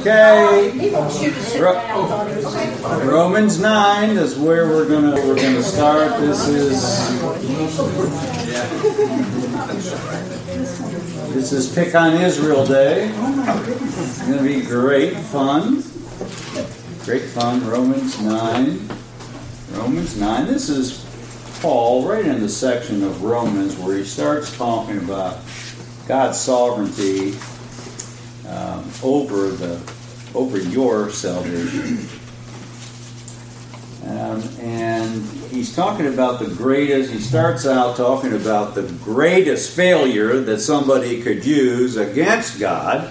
Okay. He wants you to sit down. Romans 9 is where we're gonna start. This is Pick on Israel Day. It's going to be great fun. Great fun. Romans 9. Romans 9. This is Paul right in the section of Romans where he starts talking about God's sovereignty over your salvation. And he's talking about the greatest, he starts out talking about the greatest failure that somebody could use against God,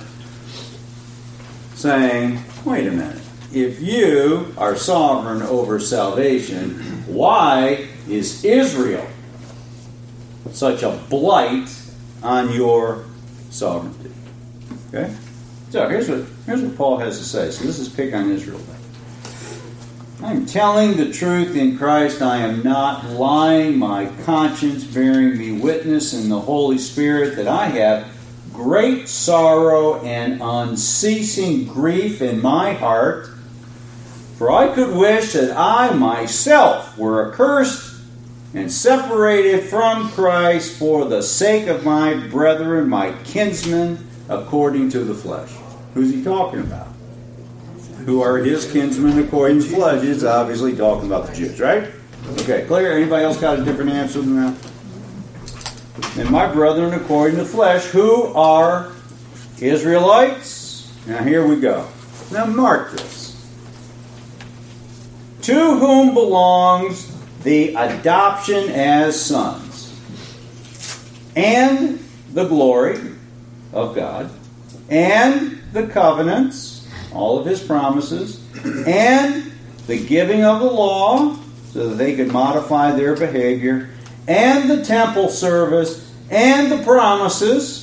saying, wait a minute, if you are sovereign over salvation, why is Israel such a blight on your sovereignty? Okay? So here's what Paul has to say. So this is Pick on Israel Day. I'm telling the truth in Christ. I am not lying. My conscience bearing me witness in the Holy Spirit that I have great sorrow and unceasing grief in my heart. For I could wish that I myself were accursed and separated from Christ for the sake of my brethren, my kinsmen, according to the flesh. Who's he talking about? Who are his kinsmen according to the flesh? He's obviously talking about the Jews, right? Okay, clear? Anybody else got a different answer than that? And my brethren according to the flesh, who are Israelites? Now here we go. Now mark this. To whom belongs the adoption as sons, and the glory of God, and the covenants, all of his promises, and the giving of the law, so that they could modify their behavior, and the temple service, and the promises.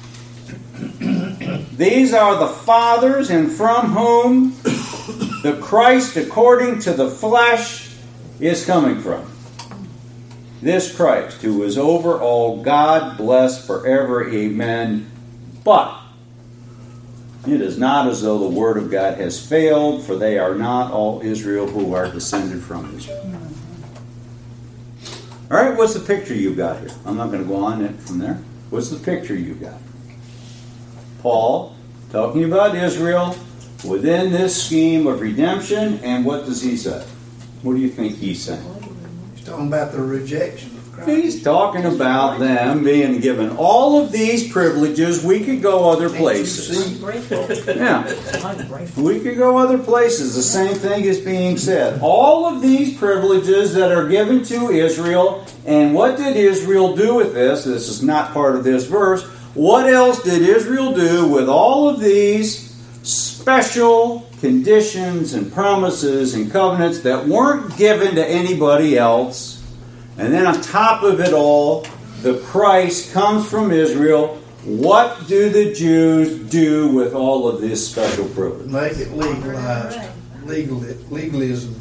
These are the fathers, and from whom the Christ according to the flesh is coming from. This Christ, who is over all, God blessed forever. Amen. But it is not as though the word of God has failed, for they are not all Israel who are descended from Israel. All right, what's the picture you've got here? I'm not going to go on it from there. What's the picture you've got? Paul talking about Israel within this scheme of redemption, and what does he say? What do you think he's saying? He's talking about the rejection of Christ. He's talking about them being given all of these privileges. We could go other places. Yeah. We could go other places. The same thing is being said. All of these privileges that are given to Israel, and what did Israel do with this? This is not part of this verse. What else did Israel do with all of these special conditions and promises and covenants that weren't given to anybody else? And then on top of it all, the Christ comes from Israel. What do the Jews do with all of this special privilege? Make it legalized. Legalism.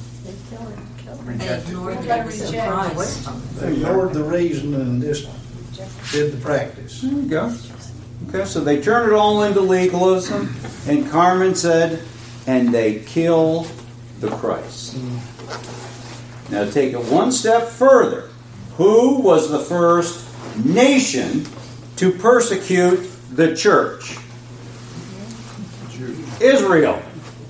They ignored the reason and just did the practice. There you go. Okay, so they turn it all into legalism. And Carmen said, and they kill the Christ. Now take it one step further. Who was the first nation to persecute the church? Israel.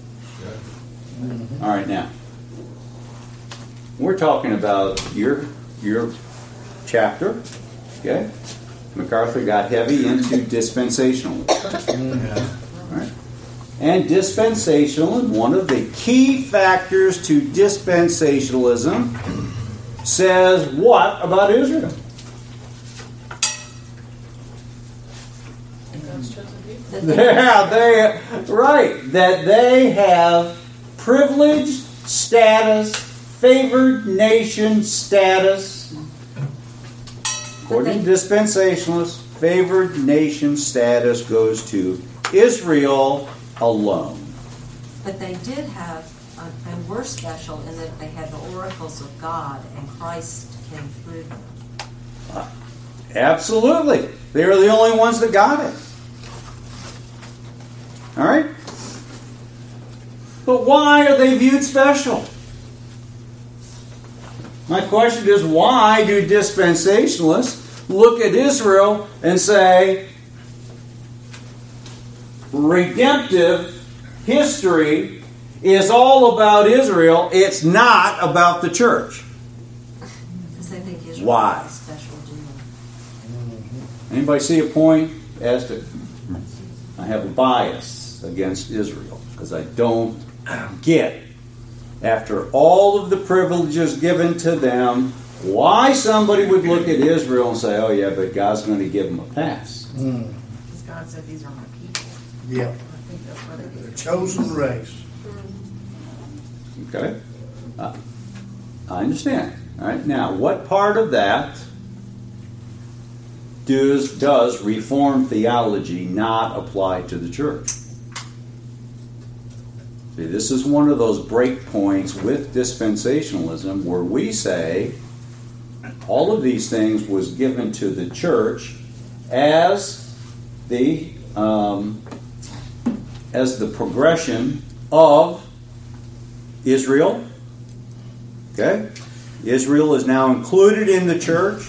All right, now we're talking about your chapter. Okay, MacArthur got heavy into dispensationalism. Right? And dispensationalism, one of the key factors to dispensationalism, says what about Israel? That they have privileged status, favored nation status. According to dispensationalists, favored nation status goes to Israel alone. But they did have, and were special in that they had the oracles of God, and Christ came through them. Absolutely. They were the only ones that got it. All right? But why are they viewed special? My question is, why do dispensationalists look at Israel and say, redemptive history is all about Israel, it's not about the church? Because they think Israel Why? is a special deal. Anybody see a point as to, I have a bias against Israel because I don't get, after all of the privileges given to them, why somebody would look at Israel and say, oh yeah, but God's going to give them a pass. Because God said, these are my people. Yeah. I think that's what it The is. chosen race. Okay? I understand. All right. Now, what part of that does Reformed theology not apply to the church? See, this is one of those break points with dispensationalism where we say all of these things was given to the church as the progression of Israel. Okay? Israel is now included in the church,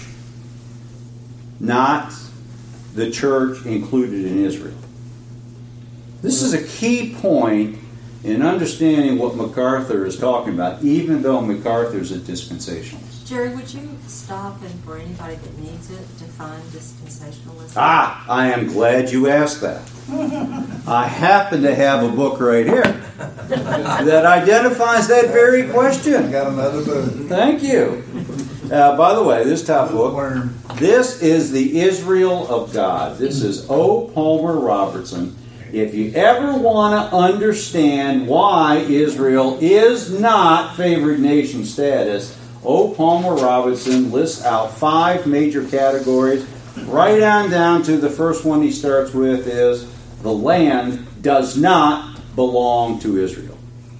not the church included in Israel. This is a key point in understanding what MacArthur is talking about, even though MacArthur's a dispensationalist. Jerry, would you stop and for anybody that needs it, define dispensationalism? I am glad you asked that. I happen to have a book right here that identifies that very question. Got another book. Thank you. By the way, this top book, Worm. this is the Israel of God. This is O. Palmer Robertson. If you ever want to understand why Israel is not favored nation status, O. Palmer Robertson lists out 5 major categories. Right on down to the first one he starts with is the land does not belong to Israel.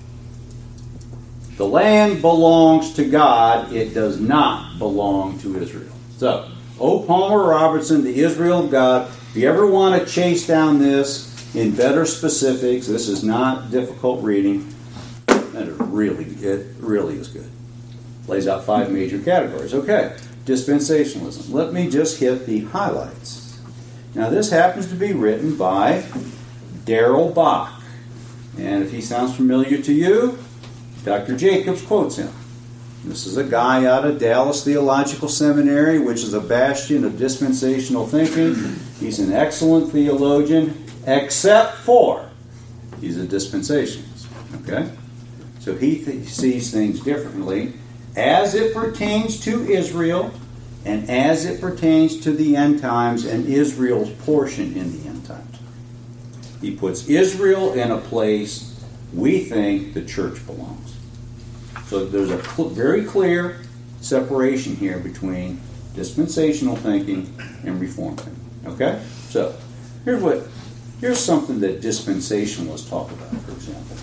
The land belongs to God. It does not belong to Israel. So, O. Palmer Robertson, the Israel of God. If you ever want to chase down this in better specifics, this is not difficult reading. And it really is good. Lays out 5 major categories. Okay, dispensationalism. Let me just hit the highlights. Now, this happens to be written by Darrell Bock. And if he sounds familiar to you, Dr. Jacobs quotes him. This is a guy out of Dallas Theological Seminary, which is a bastion of dispensational thinking. He's an excellent theologian, except for he's a dispensationalist. Okay? So he sees things differently as it pertains to Israel and as it pertains to the end times and Israel's portion in the end times. He puts Israel in a place we think the church belongs. So there's a very clear separation here between dispensational thinking and Reformed thinking. Okay? So here's something that dispensationalists talk about, for example.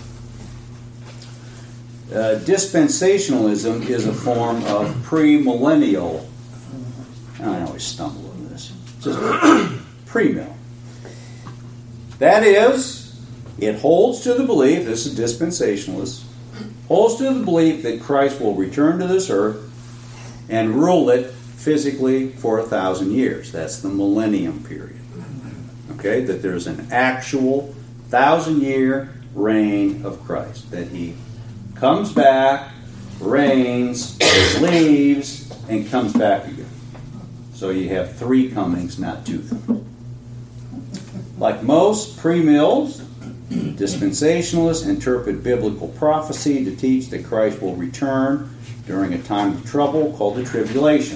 Dispensationalism is a form of premillennial. I always stumble over this. Just premill. That is, it holds to the belief, this is dispensationalist, holds to the belief that Christ will return to this earth and rule it physically for 1,000 years. That's the millennium period. Okay? That there's an actual 1,000-year reign of Christ. That he comes back, reigns, leaves, and comes back again. So you have 3 comings, not 2 comings. Like most premills, dispensationalists interpret biblical prophecy to teach that Christ will return during a time of trouble called the tribulation.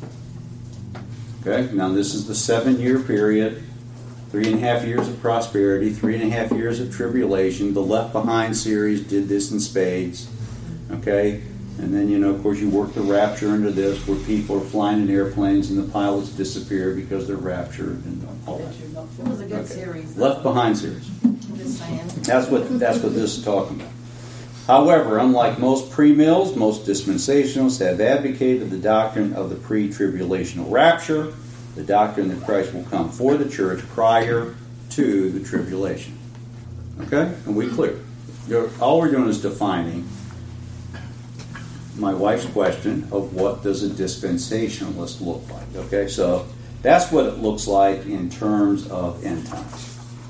Okay, now this is the 7-year period, 3.5 years of prosperity, 3.5 years of tribulation. The Left Behind series did this in spades. Okay, and then, of course, you work the rapture into this where people are flying in airplanes and the pilots disappear because they're raptured and all that. It was a good series. Left Behind series. I'm just saying. That's what this is talking about. However, unlike most premills, most dispensationalists have advocated the doctrine of the pre-tribulational rapture, the doctrine that Christ will come for the church prior to the tribulation. Okay? And we clear. all we're doing is defining my wife's question of what does a dispensationalist look like. Okay, so that's what it looks like in terms of end times.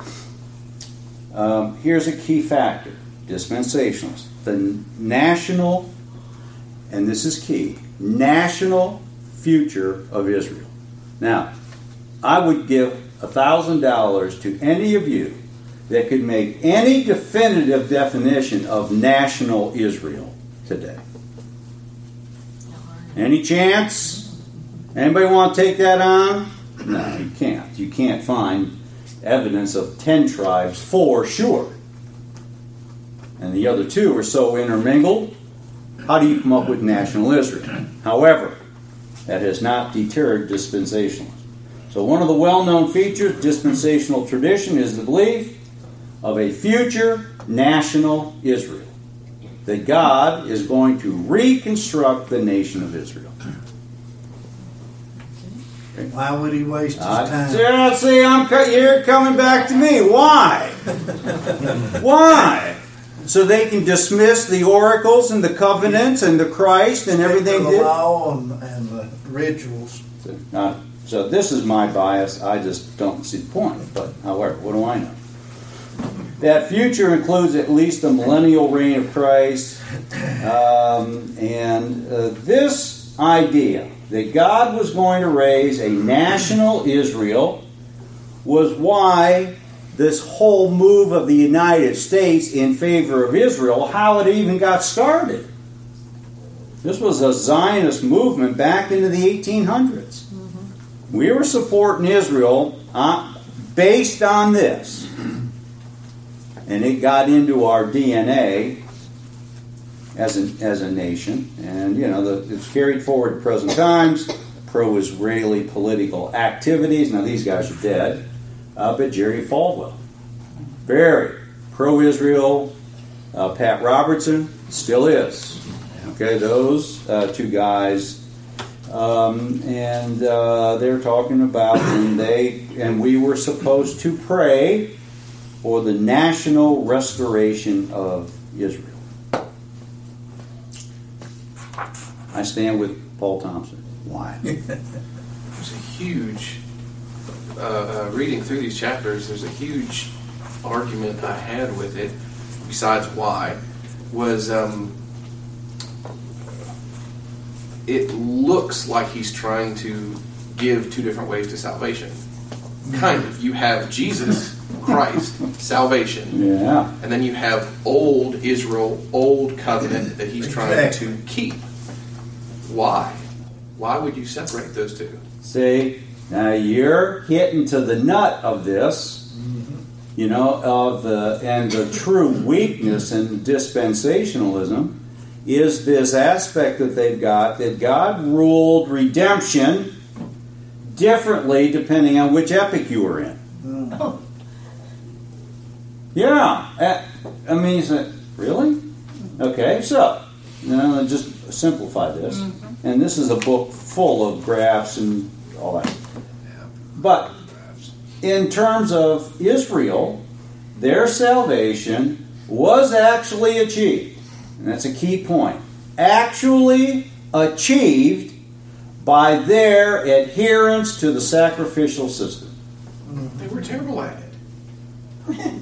Here's a key factor: dispensationalists. The national, and this is key, national future of Israel. Now, I would give $1,000 to any of you that could make any definitive definition of national Israel today. Any chance? Anybody want to take that on? No, you can't. You can't find evidence of 10 tribes for sure. And the other two are so intermingled. How do you come up with national Israel? However, that has not deterred dispensationalism. So one of the well-known features of dispensational tradition is the belief of a future national Israel. That God is going to reconstruct the nation of Israel. Okay. Why would he waste his time? See, you're coming back to me. Why? Why? So they can dismiss the oracles and the covenants and the Christ and everything. The law and the rituals. So this is my bias. I just don't see the point. But however, what do I know? That future includes at least the millennial reign of Christ. This idea that God was going to raise a national Israel was why this whole move of the United States in favor of Israel, how it even got started. This was a Zionist movement back into the 1800s. Mm-hmm. We were supporting Israel based on this. And it got into our DNA as a nation. And, it's carried forward to present times. Pro-Israeli political activities. Now, these guys are dead. But Jerry Falwell, very pro-Israel. Pat Robertson still is. Okay, those two guys. They're talking about and we were supposed to pray for the national restoration of Israel. I stand with Paul Thompson. Why? There's a huge, reading through these chapters, there's a huge argument I had with it, besides why, was it looks like he's trying to give two different ways to salvation. Kind of. You have Jesus, Christ, salvation. Yeah. And then you have old Israel, old covenant that he's trying to keep. Why? Why would you separate those two? See, now you're hitting to the nut of this, the true weakness in dispensationalism is this aspect that they've got, that God ruled redemption differently depending on which epic you were in. Oh. Yeah. I mean, you say, really? Okay, so, let's just simplify this. Mm-hmm. And this is a book full of graphs and all that. But in terms of Israel, their salvation was actually achieved. And that's a key point. Actually achieved by their adherence to the sacrificial system. They were terrible at it.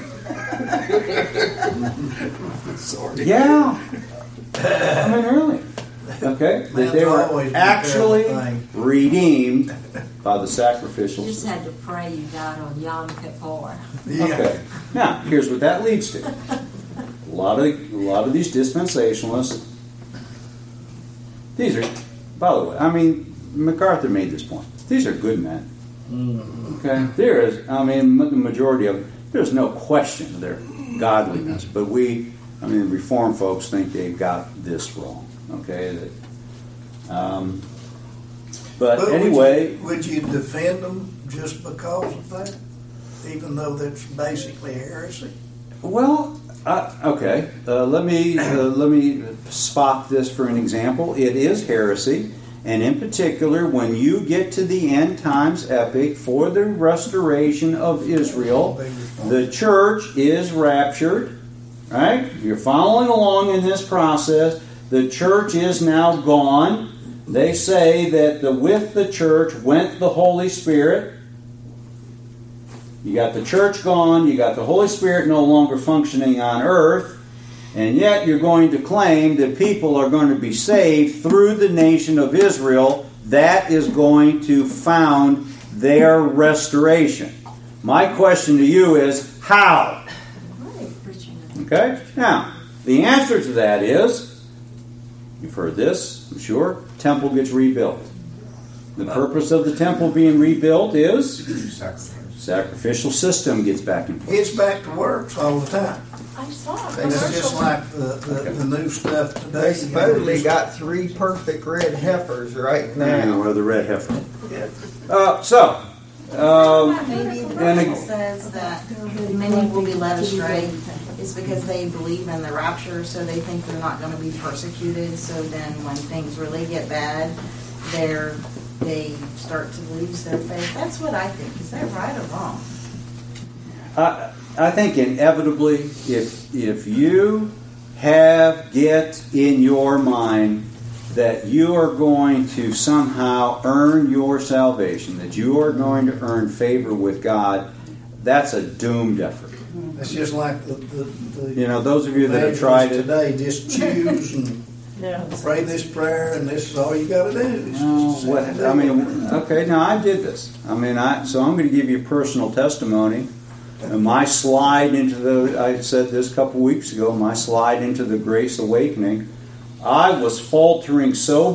Sorry. Yeah. I mean, really. Okay? That they were actually redeemed by the sacrificial You just system. had to pray you died on Yom Kippur. Yeah. Okay. Now, here's what that leads to. A lot of these dispensationalists, these are, by the way, I mean, MacArthur made this point. These are good men. Okay? There is, the majority of them, there's no question of their godliness, but the Reformed folks think they've got this wrong. Okay? But anyway... Would you defend them just because of that? Even though that's basically heresy? Well, okay. Let me spot this for an example. It is heresy, and in particular, when you get to the end times epic for the restoration of Israel, the church is raptured, Right? You're following along in this process. The church is now gone. They say that with the church went the Holy Spirit. You got the church gone. You got the Holy Spirit no longer functioning on earth. And yet you're going to claim that people are going to be saved through the nation of Israel. That is going to found their restoration. My question to you is, how? Okay? Now, the answer to that is, you've heard this, I'm sure, temple gets rebuilt. The purpose of the temple being rebuilt is sacrificial system gets back in place. It's back to works all the time. I saw a It's just commercial. like the new stuff today. They supposedly got 3 perfect red heifers right now. Or the red heifer. Yeah. Maybe the and Bible says that many will be led astray. It's because they believe in the rapture, so they think they're not going to be persecuted. So then, when things really get bad, they start to lose their faith. That's what I think. Is that right or wrong? I think inevitably, if you get in your mind that you are going to somehow earn your salvation, that you are going to earn favor with God, that's a doomed effort. It's just like the those of you that have tried it. today, just choose and pray this prayer, and this is all you got to do. Now I did this. So I'm going to give you a personal testimony. My slide into I said this a couple weeks ago, my slide into the Grace Awakening, I was faltering so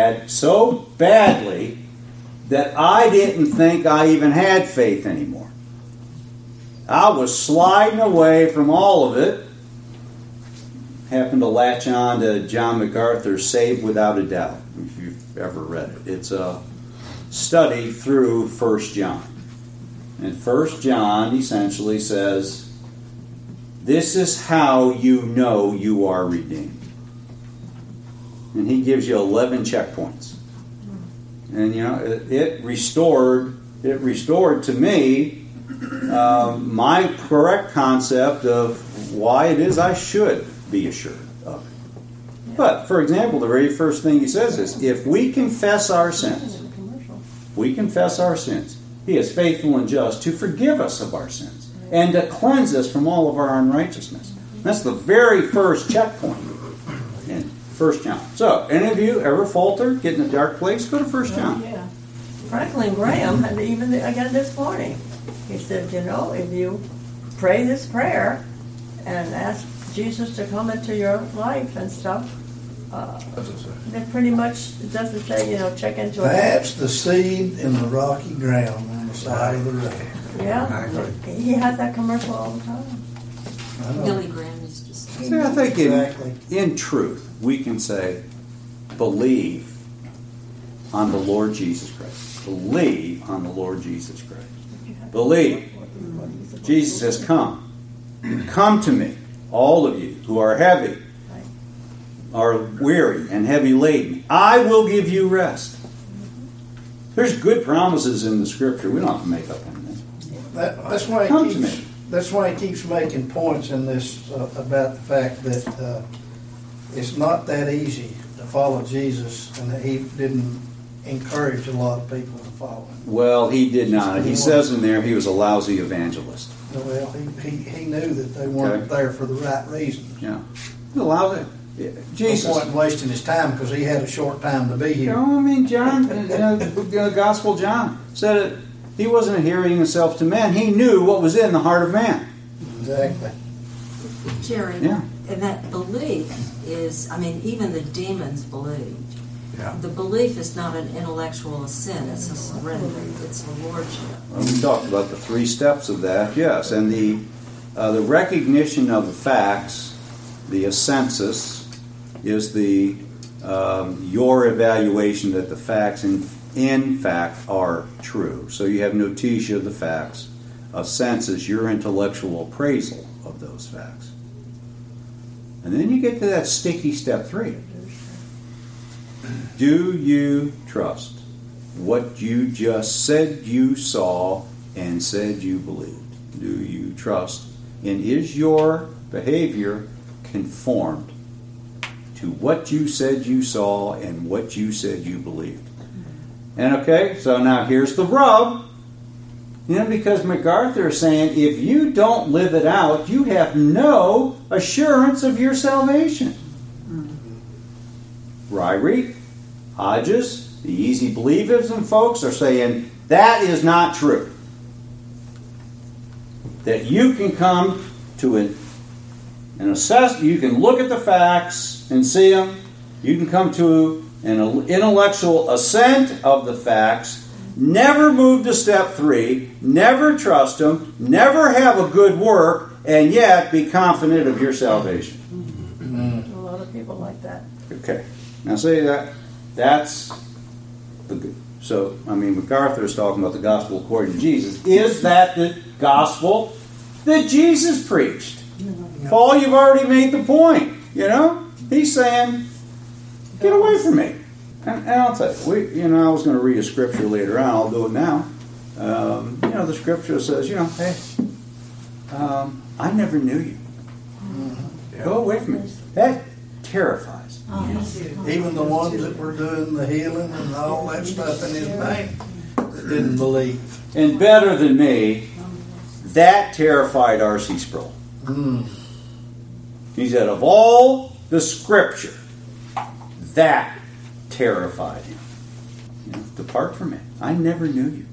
badly, that I didn't think I even had faith anymore. I was sliding away from all of it. Happened to latch on to John MacArthur's Saved Without a Doubt, if you've ever read it. It's a study through 1 John. And 1 John essentially says, this is how you know you are redeemed. And he gives you 11 checkpoints. And it restored to me my correct concept of why it is I should be assured of it. But, for example, the very first thing he says is, if we confess our sins, he is faithful and just to forgive us of our sins and to cleanse us from all of our unrighteousness. That's the very first checkpoint in 1 John. So, any of you ever falter, get in a dark place, go to 1 John. Yeah. Franklin Graham had even again this morning. He said, if you pray this prayer and ask Jesus to come into your life and stuff, that pretty much doesn't say, check into it. That's the seed in the rocky ground on the side of the road. Yeah, he has that commercial all the time. I know. Billy Graham used to say. See, I think Exactly. in truth, we can say, believe on the Lord Jesus Christ. Believe on the Lord Jesus Christ. Believe. Jesus says, come. Come to me, all of you who are heavy, are weary and heavy laden. I will give you rest. There's good promises in the Scripture. We don't have to make up anything. That's why Come he to keeps. me. That's why he keeps making points in this about the fact that it's not that easy to follow Jesus, and that he didn't encourage a lot of people to follow him. Well, he did not. He says in there he was a lousy evangelist. Well, he knew that they weren't Okay. there for the right reasons. Yeah. He allowed it. Yeah. Jesus. No point in wasting his time because he had a short time to be here. John, the Gospel John said it. He wasn't adhering himself to men. He knew what was in the heart of man. Exactly. Jerry, Yeah. and that belief is, even the demons believed. Yeah. The belief is not an intellectual assent, it's a surrender, it's a lordship. Well, we talked about the 3 steps of that, yes. And the recognition of the facts, the assensus, is your evaluation that the facts in fact are true. So you have notitia of the facts. Assensus, your intellectual appraisal of those facts. And then you get to that sticky step 3. Do you trust what you just said you saw and said you believed? Do you trust? And is your behavior conformed to what you said you saw and what you said you believed. And okay, so now here's the rub. Because MacArthur is saying if you don't live it out, you have no assurance of your salvation. Ryrie, Hodges, the easy believism folks are saying that is not true. That you can come to an assess, you can look at the facts and see them. You can come to an intellectual assent of the facts. Never move to step 3, never trust Him, never have a good work, and yet be confident of your salvation. A lot of people like that. Okay. Now say that's the good. So, MacArthur is talking about the gospel according to Jesus. Is that the gospel that Jesus preached? No. Paul, you've already made the point. He's saying, get away from me. And I'll tell you, I was going to read a scripture later on. I'll do it now. The scripture says, hey, I never knew you. Go away from me. That terrifies. Even the ones that were doing the healing and all that stuff in His name that didn't believe. And better than me, that terrified R.C. Sproul. He said, of all the scripture, that terrified him. Depart from me. I never knew you.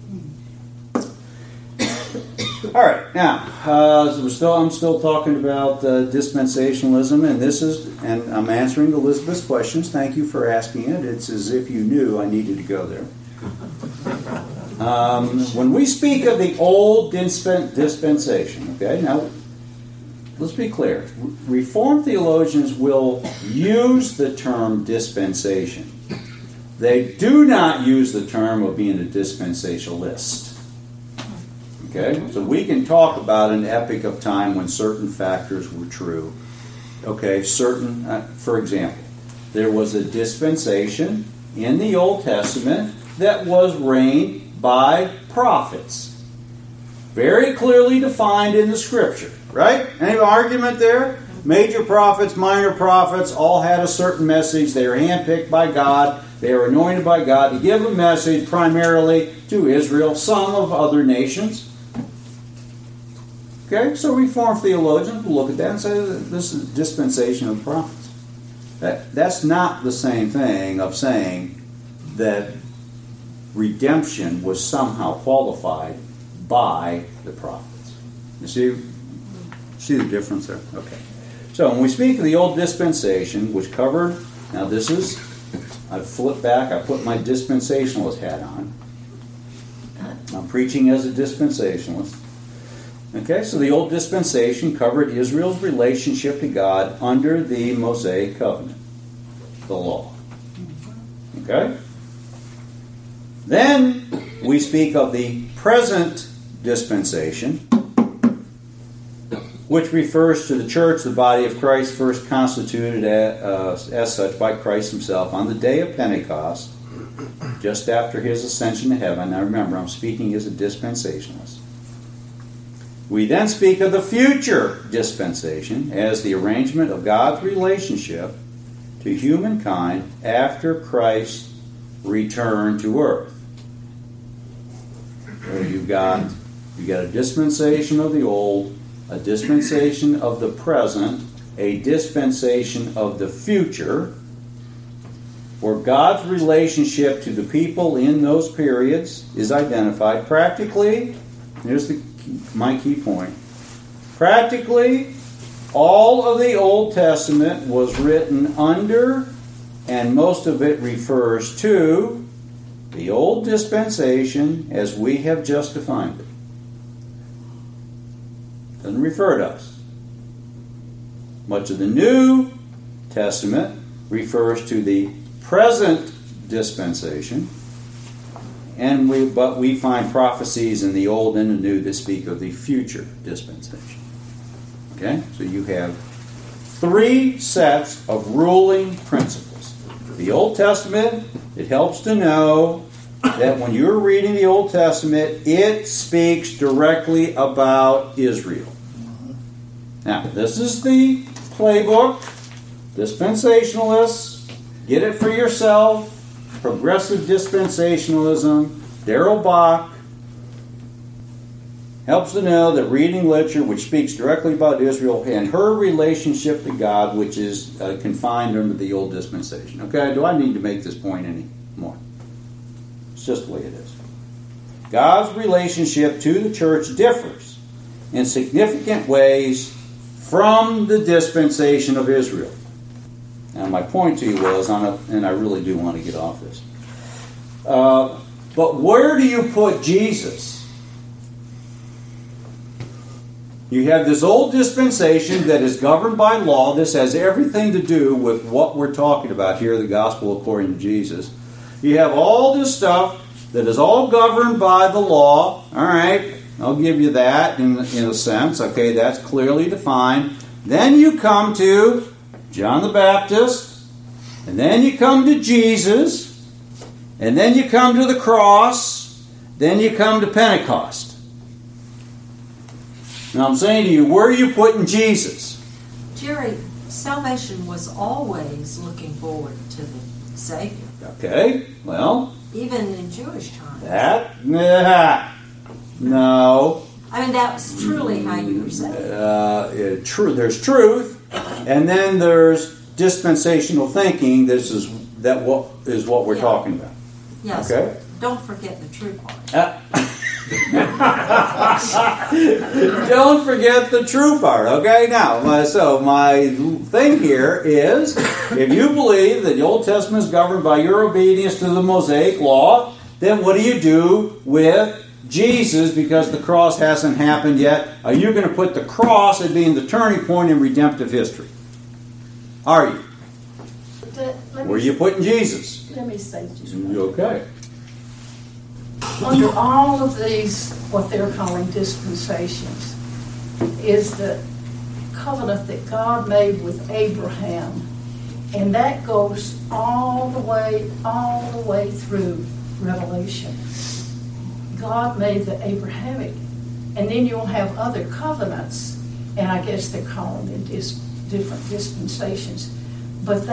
All right, now I'm still talking about dispensationalism, and I'm answering Elizabeth's questions. Thank you for asking it. It's as if you knew I needed to go there. When we speak of the old dispensation, okay, now let's be clear. Reformed theologians will use the term dispensation. They do not use the term of being a dispensationalist. Okay? So we can talk about an epoch of time when certain factors were true. Okay, for example, there was a dispensation in the Old Testament that was reigned by prophets. Very clearly defined in the Scripture. Right? Any argument there? Major prophets, minor prophets, all had a certain message. They were handpicked by God. They were anointed by God to give a message primarily to Israel, some of other nations. Okay, so Reformed theologians will look at that and say this is dispensation of prophets. That's not the same thing of saying that redemption was somehow qualified by the prophets. You see the difference there? Okay. So when we speak of the old dispensation, which covered, now this is, I flip back, I put my dispensationalist hat on. I'm preaching as a dispensationalist. Okay, so the old dispensation covered Israel's relationship to God under the Mosaic covenant, the law. Okay? Then we speak of the present dispensation, which refers to the church, the body of Christ, first constituted as such by Christ Himself on the day of Pentecost, just after His ascension to heaven. Now remember, I'm speaking as a dispensationalist. We then speak of the future dispensation as the arrangement of God's relationship to humankind after Christ's return to earth. So you've got a dispensation of the old, a dispensation of the present, a dispensation of the future, where God's relationship to the people in those periods is identified. Practically, here's my key point. Practically, all of the Old Testament was written under, and most of it refers to, the old dispensation as we have just defined it. Doesn't refer to us. Much of the New Testament refers to the present dispensation, but we find prophecies in the Old and the New that speak of the future dispensation. Okay? So you have 3 sets of ruling principles. The Old Testament, it helps to know that when you're reading the Old Testament, it speaks directly about Israel. Now, this is the playbook. Dispensationalists, get it for yourself. Progressive dispensationalism. Darrell Bach helps to know that reading literature which speaks directly about Israel and her relationship to God, which is confined under the old dispensation. Okay, do I need to make this point any more? It's just the way it is. God's relationship to the church differs in significant ways from the dispensation of Israel. Now, my point to you was, and I really do want to get off this, but where do you put Jesus? You have this old dispensation that is governed by law. This has everything to do with what we're talking about here, the gospel according to Jesus. You have all this stuff that is all governed by the law. All right, I'll give you that in a sense. Okay, that's clearly defined. Then you come to John the Baptist, and then you come to Jesus, and then you come to the cross, then you come to Pentecost. Now I'm saying to you, where are you putting Jesus? Jerry, salvation was always looking forward to the Savior. Okay, well, Even in Jewish times. No. I mean, that was truly how you were saying. There's truth, and then there's dispensational thinking. What we're talking about. Yes. Okay. Don't forget the true part. Don't forget the true part. Okay. Now, so my thing here is, if you believe that the Old Testament is governed by your obedience to the Mosaic law, then what do you do with Jesus, because the cross hasn't happened yet? Are you going to put the cross as being the turning point in redemptive history? Are you? Where are you putting Jesus? Let me say just Okay. under all of these, what they're calling dispensations, is the covenant that God made with Abraham, and that goes all the way through Revelation. God made the Abrahamic, and then you'll have other covenants, and I guess they're calling them different dispensations, but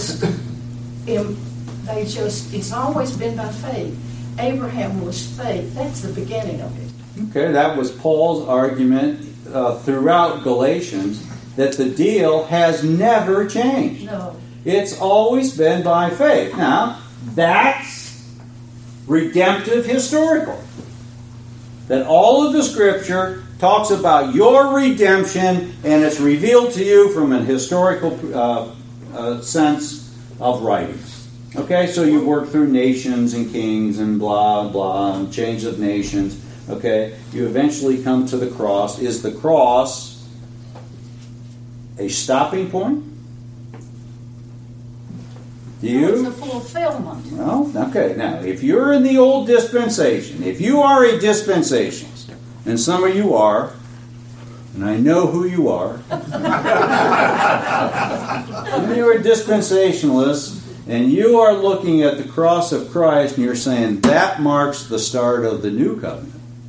it's always been by faith. Abraham was faith. That's the beginning of it. Okay, that was Paul's argument throughout Galatians, that the deal has never changed. No. It's always been by faith. Now, that's redemptive historical. That all of the Scripture talks about your redemption, and it's revealed to you from a historical sense of writings. Okay, so you work through nations and kings and blah, blah, and change of nations. Okay, you eventually come to the cross. Is the cross a stopping point? Do you? It's a fulfillment. Well, okay. Now, if you're in the old dispensation, if you are a dispensationalist, and some of you are, and I know who you are, if you're a dispensationalist, and you are looking at the cross of Christ, and you're saying that marks the start of the new covenant.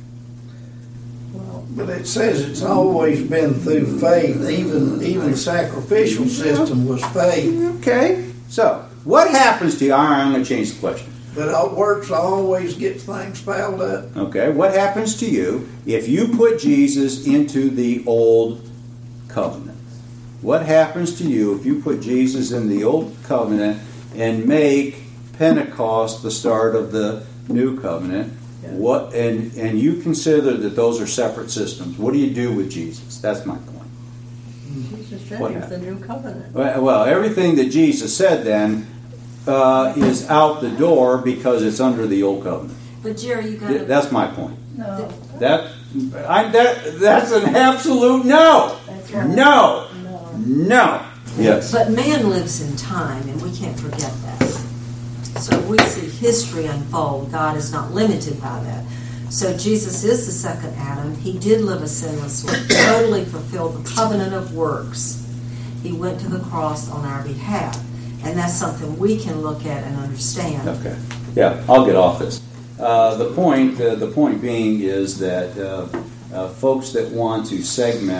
But it says it's always been through faith. Even the sacrificial system was faith. Okay. So, what happens to you? All right, I'm going to change the question. But works always get things fouled up. Okay, what happens to you if you put Jesus into the old covenant? What happens to you if you put Jesus in the old covenant and make Pentecost the start of the new covenant? What and you consider that those are separate systems? What do you do with Jesus? That's my point. Jesus said he was the new covenant. Well, everything that Jesus said then is out the door because it's under the old covenant. But Jerry, you got to... That's my point. No. That's an absolute no. That's right. No. No. No. Yes. But man lives in time, and we can't forget that. So we see history unfold. God is not limited by that. So Jesus is the second Adam. He did live a sinless life, totally fulfilled the covenant of works. He went to the cross on our behalf. And that's something we can look at and understand. Okay. Yeah, I'll get off this. The point being is that folks that want to segment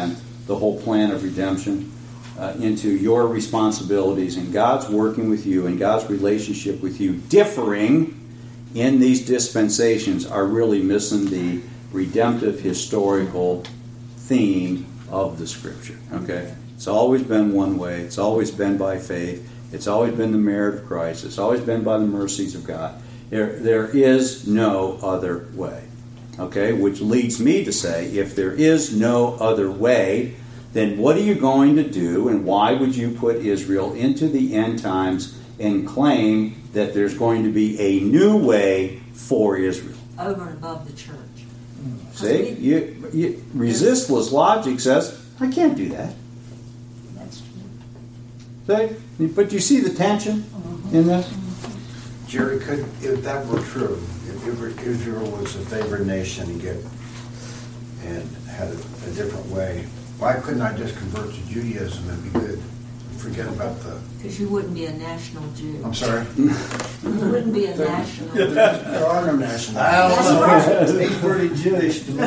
the whole plan of redemption, into your responsibilities, and God's working with you, and God's relationship with you differing in these dispensations, are really missing the redemptive historical theme of the Scripture. Okay? It's always been one way. It's always been by faith. It's always been the merit of Christ. It's always been by the mercies of God. There is no other way. Okay? Which leads me to say, if there is no other way, then what are you going to do, and why would you put Israel into the end times and claim that there's going to be a new way for Israel? Over and above the church. See? Resistless logic says, I can't do that. That's true. See? But you see the tension in this? Jerry, if that were true, if Israel was a favored nation and had a different way, why couldn't I just convert to Judaism and be good? Forget about the... Because you wouldn't be a national Jew. I'm sorry? You wouldn't be a national Jew. There are no national I Jews. don't know. He's pretty Jewish to me.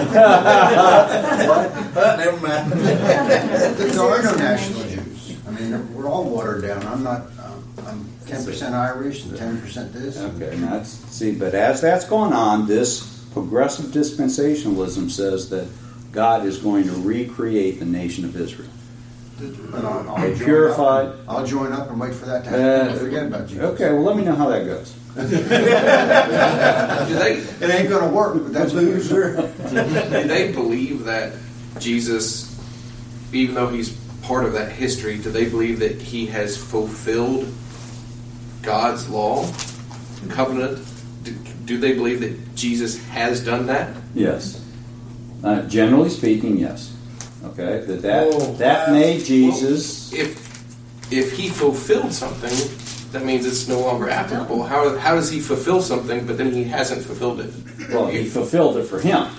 But never mind. There are no national Jews. I mean, we're all watered down. I'm 10% Irish and 10% this. Okay, now but as that's going on, this progressive dispensationalism says that God is going to recreate the nation of Israel. But A purified. I'll join up and wait for that to happen. Forget about Jesus. Okay, well, let me know how that goes. It ain't going to work, but that's a loser. Do they believe that Jesus, even though he's part of that history, do they believe that he has fulfilled God's law, covenant? Do they believe that Jesus has done that? Yes. Generally speaking, yes. Okay, that made Jesus. Well, if he fulfilled something, that means it's no longer applicable. How does he fulfill something, but then he hasn't fulfilled it? Well, he fulfilled it for him.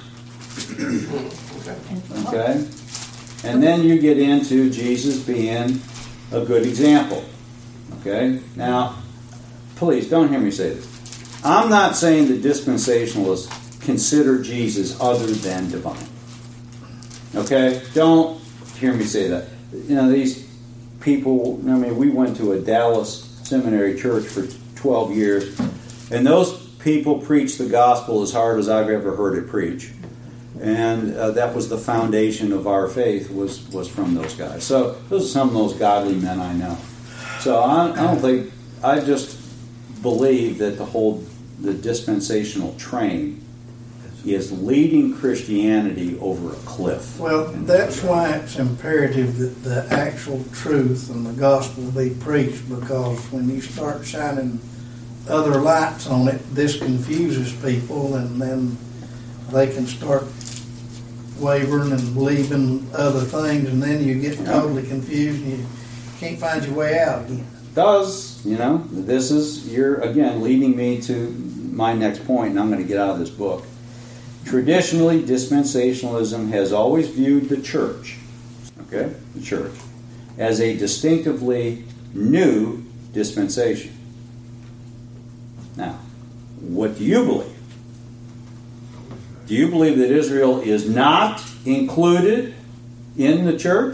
Okay? And then you get into Jesus being a good example. Okay? Now, please don't hear me say this. I'm not saying that dispensationalists consider Jesus other than divine. Okay? Don't hear me say that. You know, these people, I mean, we went to a Dallas seminary church for 12 years, and those people preached the gospel as hard as I've ever heard it preached. And that was the foundation of our faith, was from those guys. So those are some of those godly men I know. So I just believe that the dispensational train is leading Christianity over a cliff. Well, that's why it's imperative that the actual truth and the gospel be preached, because when you start shining other lights on it, this confuses people, and then they can start wavering and believing other things, and then you get totally confused and you can't find your way out again. You're again leading me to my next point, and I'm going to get out of this book. Traditionally, dispensationalism has always viewed the church, the church, as a distinctively new dispensation. Now, what do you believe? Do you believe that Israel is not included in the church?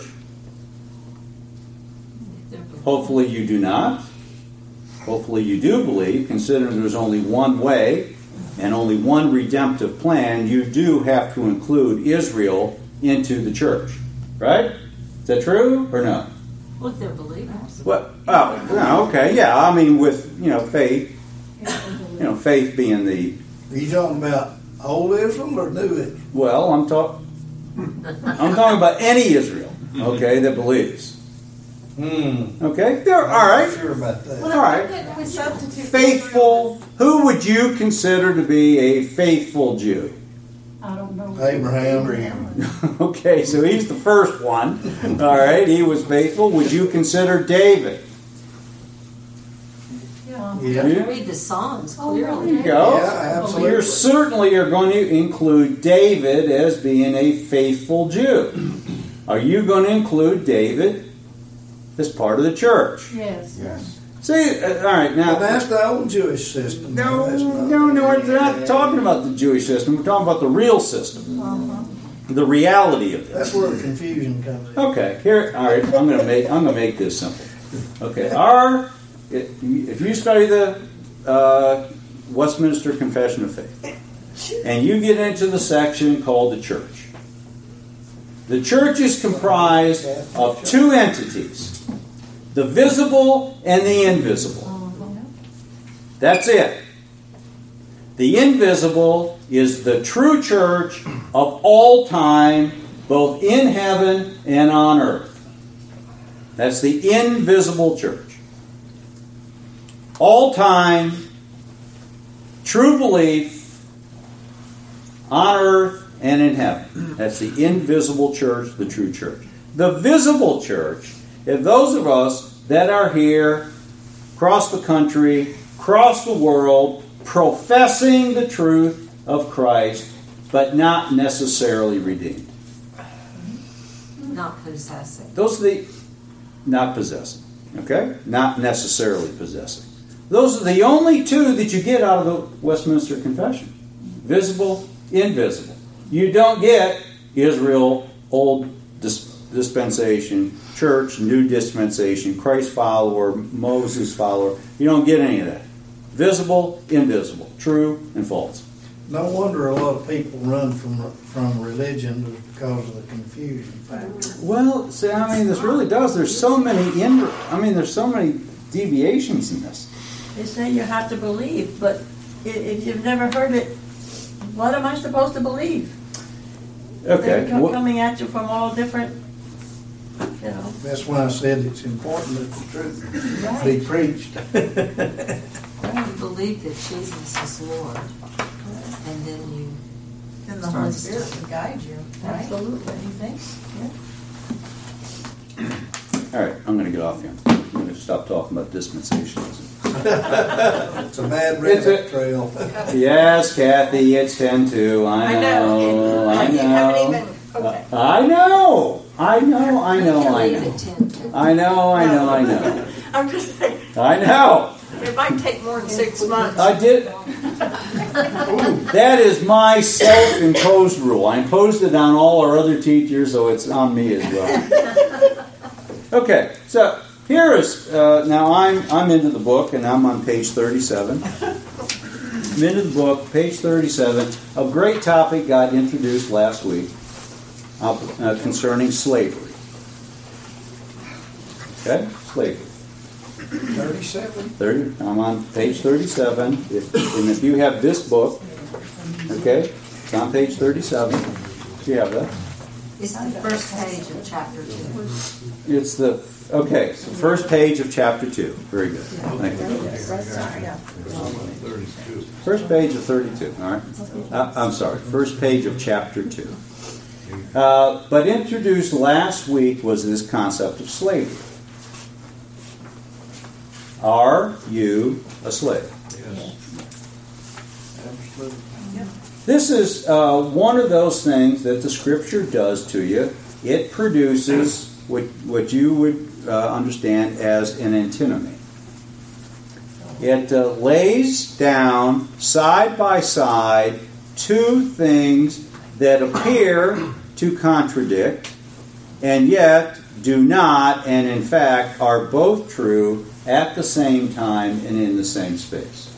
Hopefully you do not. Hopefully you do believe, considering there's only one way and only one redemptive plan, you do have to include Israel into the church. Right? Is that true or no? Well, if they're believers. What? Oh, okay, yeah. I mean, with faith, faith being the. Are you talking about old Israel or new Israel? Well, I'm talking about any Israel, that believes. Okay, they're all right. Sure about that. Well, All right. we substitute Faithful. Who would you consider to be a faithful Jew? I don't know. Abraham. Okay, so he's the first one. All right, he was faithful. Would you consider David? Yeah. Yeah. Read the Psalms There clearly. you go. Yeah, absolutely. You certainly are going to include David as being a faithful Jew. Are you going to include David as part of the church? Yes. Yes. See, all right, now. But that's the old Jewish system. No, That's not- we're not talking about the Jewish system. We're talking about the real system. the reality of That's this. where the confusion comes in. Okay, here, all right. I'm gonna make this simple. Okay, if you study the Westminster Confession of Faith, and you get into the section called the church, the church is comprised of two entities: the visible and the invisible. That's it. The invisible is the true church of all time, both in heaven and on earth. That's the invisible church. All time, true belief on earth and in heaven. That's the invisible church, the true church. The visible church is those of us that are here, across the country, across the world, professing the truth of Christ, but not necessarily redeemed. Not possessing. Those are not possessing. Okay? Not necessarily possessing. Those are the only two that you get out of the Westminster Confession. Visible, invisible. You don't get Israel, Old Dispensation, Church, New Dispensation, Christ follower, Moses follower. You don't get any of that. Visible, invisible, true and false. No wonder a lot of people run from religion because of the confusion factor. Well, see, I mean, this really does. There's so many there's so many deviations in this. They say you have to believe, but if you've never heard it, what am I supposed to believe? Okay. They're coming at you from all different, you know. That's why I said it's important that the truth Right. be preached. You believe that Jesus is Lord, and then you Then the Holy Spirit can guide you, right? Absolutely. You think? All right, I'm going to get off here. I'm going to stop talking about dispensationalism. It's a bad rabbit trail. Yes, Kathy, it's 10-2. I know. I You haven't know. even, okay. I know. I know. I know. can I leave know. at 10. I know. I know. I know. I'm just saying, I know. it might take more than 6 months. I did. That is my self-imposed rule. I imposed it on all our other teachers, so it's on me as well. Okay, so here is now I'm into the book, and I'm on page 37. I'm into the book, page 37. A great topic got introduced last week concerning slavery. Okay, slavery. 37. I'm on page 37. And if you have this book, okay, it's on page 37. Do you have that? It's the first page of chapter 2. It's the first page of chapter 2. Very good. Thank you. First page of 32. All right. I'm sorry. First page of chapter 2. But introduced last week was this concept of slavery. Are you a slave? Yes. Absolutely. This is one of those things that the Scripture does to you. It produces what you would understand as an antinomy. It lays down side by side two things that appear to contradict and yet do not, and in fact are both true at the same time and in the same space.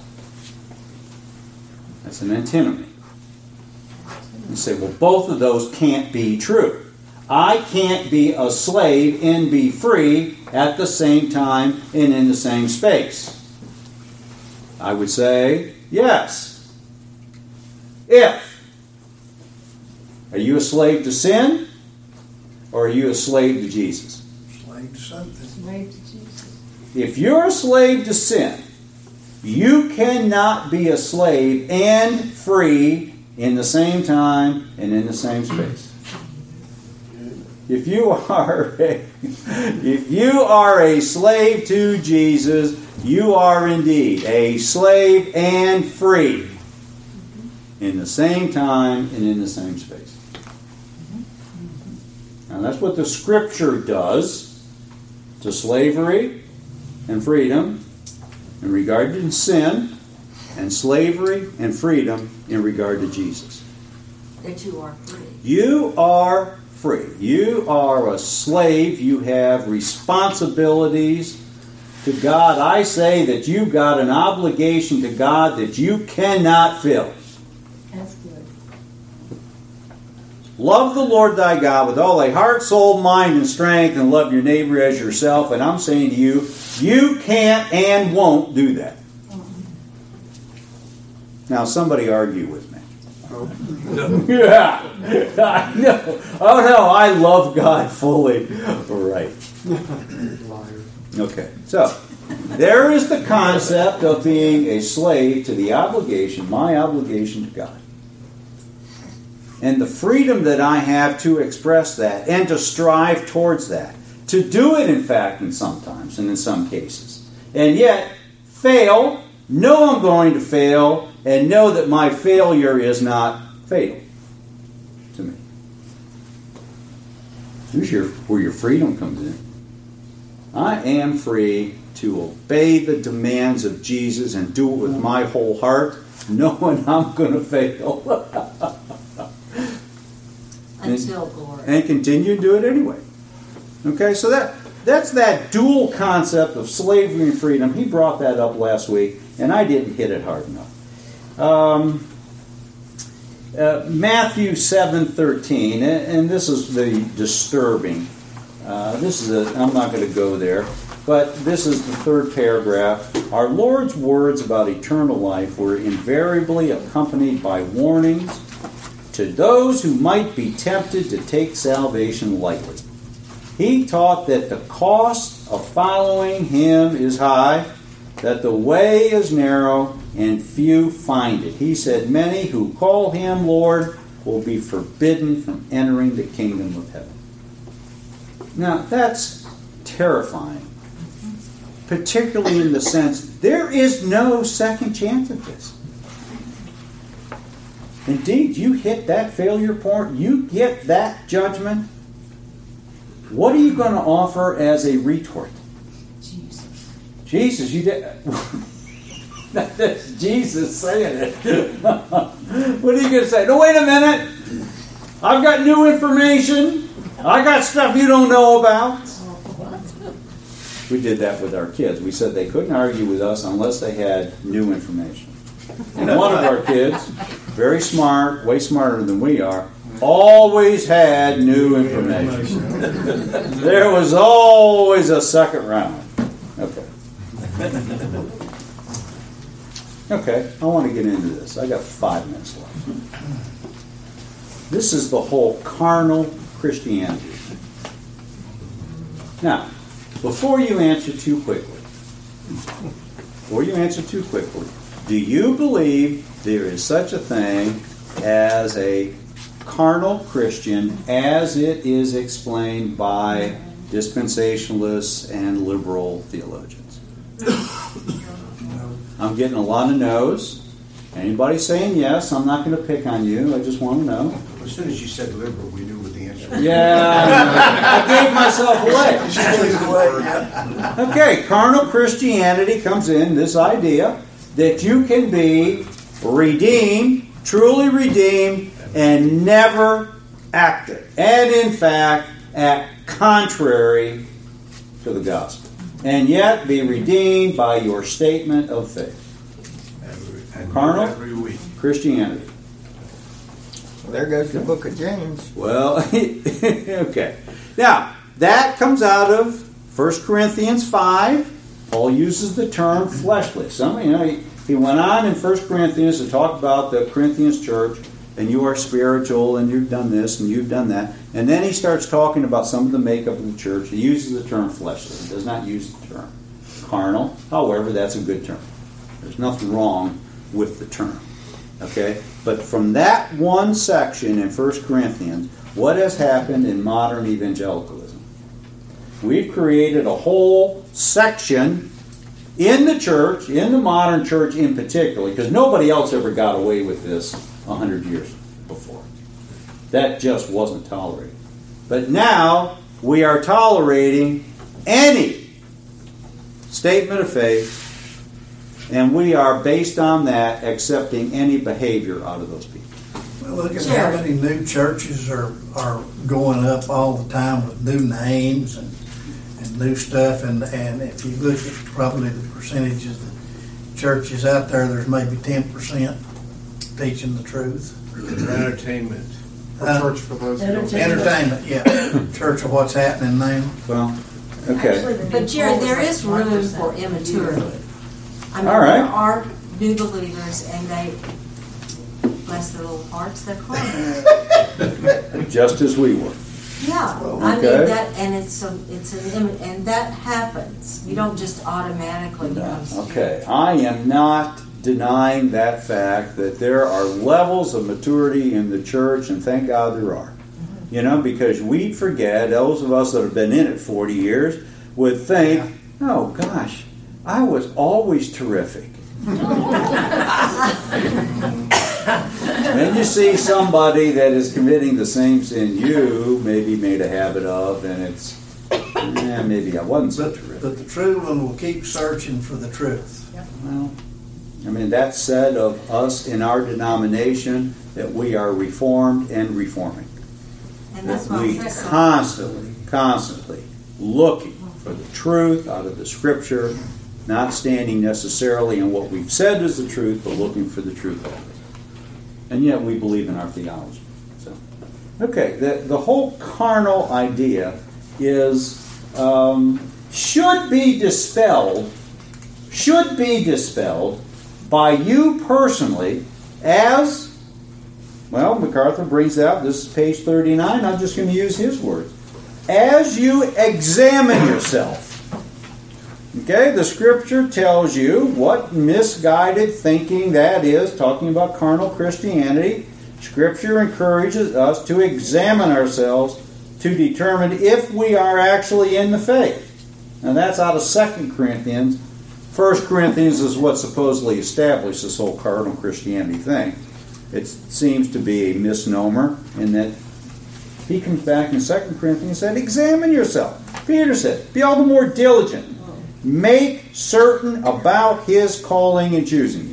That's an antinomy. You say, well, both of those can't be true. I can't be a slave and be free at the same time and in the same space. I would say, yes. If. Are you a slave to sin? Or are you a slave to Jesus? Slave to something. Slave to Jesus. If you're a slave to sin, you cannot be a slave and free in the same time and in the same space. If you are a slave to Jesus, you are indeed a slave and free in the same time and in the same space. Now that's what the Scripture does to slavery and freedom in regard to sin, and slavery and freedom in regard to Jesus. That you are free. You are free. You are a slave. You have responsibilities to God. I say that you've got an obligation to God that you cannot fill. That's good. Love the Lord thy God with all thy heart, soul, mind, and strength, and love your neighbor as yourself. And I'm saying to you, you can't and won't do that. Now, somebody argue with me. Yeah, I know. Oh no, I love God fully. Right. Okay, so there is the concept of being a slave to the obligation, my obligation to God. And the freedom that I have to express that and to strive towards that. To do it, in fact, in sometimes and in some cases. And yet, fail, know I'm going to fail, and know that my failure is not fatal to me. Here's where your freedom comes in. I am free to obey the demands of Jesus and do it with my whole heart, knowing I'm going to fail. Until glory. And continue to do it anyway. Okay, so that's that dual concept of slavery and freedom. He brought that up last week, and I didn't hit it hard enough. Matthew 7:13, and this is the disturbing. I'm not going to go there, but this is the third paragraph. Our Lord's words about eternal life were invariably accompanied by warnings to those who might be tempted to take salvation lightly. He taught that the cost of following Him is high, that the way is narrow, and few find it. He said, many who call Him Lord will be forbidden from entering the kingdom of heaven. Now, that's terrifying, particularly in the sense there is no second chance at this. Indeed, you hit that failure point, you get that judgment. What are you going to offer as a retort? Jesus, you did. That's Jesus saying it. What are you going to say? No, wait a minute. I've got new information. I got stuff you don't know about. We did that with our kids. We said they couldn't argue with us unless they had new information. And one of our kids, very smart, way smarter than we are, always had new information. There was always a second round. Okay. Okay, I want to get into this. I got 5 minutes left. This is the whole carnal Christianity. Now, before you answer too quickly, do you believe there is such a thing as a carnal Christian as it is explained by dispensationalists and liberal theologians? I'm getting a lot of no's. Anybody saying yes? I'm not going to pick on you. I just want to know. As soon as you said liberal, we knew what the answer was. Yeah, I gave myself away. Okay, carnal Christianity comes in, this idea that you can be redeemed, truly redeemed, and never acted. And in fact, act contrary to the gospel. And yet be redeemed by your statement of faith. Carnal Christianity. Well, there goes the book of James. Well, okay. Now, that comes out of 1 Corinthians 5. Paul uses the term fleshly. He went on in 1 Corinthians to talk about the Corinthians church, and you are spiritual, and you've done this, and you've done that. And then he starts talking about some of the makeup of the church. He uses the term fleshly. He does not use the term carnal. However, that's a good term. There's nothing wrong with the term. Okay? But from that one section in 1 Corinthians, what has happened in modern evangelicalism? We've created a whole section in the church, in the modern church in particular, because nobody else ever got away with this 100 years before. That just wasn't tolerated. But now we are tolerating any statement of faith, and we are, based on that, accepting any behavior out of those people. Look at Jerry. how many new churches are going up all the time with new names and new stuff. And if you look at probably the percentages of churches out there, there's maybe 10% teaching the truth. Entertainment. Church for those who don't Entertainment, yeah. Church of what's happening now. Well, okay. Actually, the new But Jerry, poll is there like is room 1%. for immaturity. I mean, All right. there are new believers, and they bless their little hearts. They're carnal. Just as we were. Yeah, Well, I mean okay. that, and it's an and that happens. You don't just automatically become spiritual. Okay, I am not denying that fact that there are levels of maturity in the church, and thank God there are. You know, because we forget, those of us that have been in it 40 years would think, oh gosh, I was always terrific. Then you see somebody that is committing the same sin you maybe made a habit of, and it's, maybe I wasn't so terrific. But the true one will keep searching for the truth. Well, I mean, that's said of us in our denomination, that we are reformed and reforming. And that's That why we I'm saying. constantly looking for the truth out of the Scripture, not standing necessarily in what we've said is the truth, but looking for the truth of it. And yet we believe in our theology. So, okay, the whole carnal idea is should be dispelled by you personally as, well, MacArthur brings out, this is page 39, I'm just going to use his words, as you examine yourself. Okay, the Scripture tells you what misguided thinking that is, talking about carnal Christianity. Scripture encourages us to examine ourselves to determine if we are actually in the faith. Now that's out of 2 Corinthians. 1 Corinthians is what supposedly established this whole carnal Christianity thing. It seems to be a misnomer in that he comes back in 2 Corinthians and said, examine yourself. Peter said, be all the more diligent. Make certain about his calling and choosing you.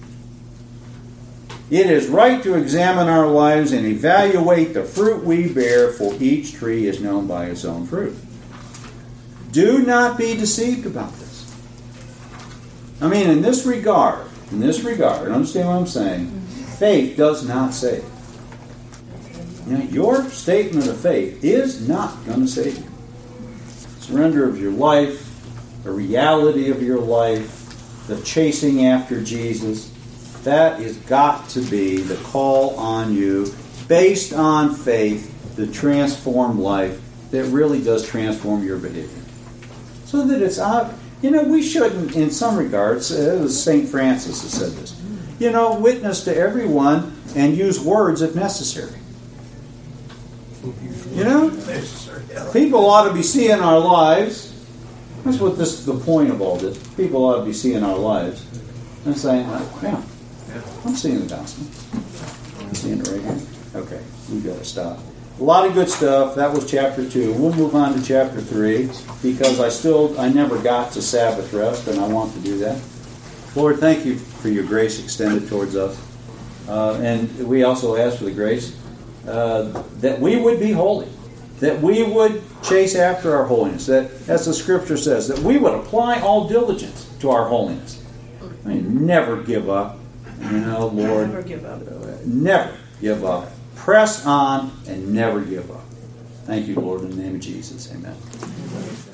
It is right to examine our lives and evaluate the fruit we bear, for each tree is known by its own fruit. Do not be deceived about this. I mean, in this regard, understand what I'm saying, faith does not save. You know, your statement of faith is not going to save you. Surrender of your life, the reality of your life, the chasing after Jesus, that has got to be the call on you based on faith, the transformed life that really does transform your behavior. So that it's out. You know, we shouldn't, in some regards, St. Francis has said this, you know, witness to everyone and use words if necessary. You know, people ought to be seeing our lives. That's what the point of all this. People ought to be seeing our lives and saying, yeah, I'm seeing the gospel. I'm seeing it right here. Okay, we've got to stop. A lot of good stuff. That was chapter 2. We'll move on to chapter 3 because I never got to Sabbath rest, and I want to do that. Lord, thank you for your grace extended towards us. And we also ask for the grace that we would be holy, that we would chase after our holiness, that, as the Scripture says, that we would apply all diligence to our holiness. I mean, never give up. You know, Lord, Never give up. never give up. Press on and never give up. Thank you, Lord, in the name of Jesus. Amen.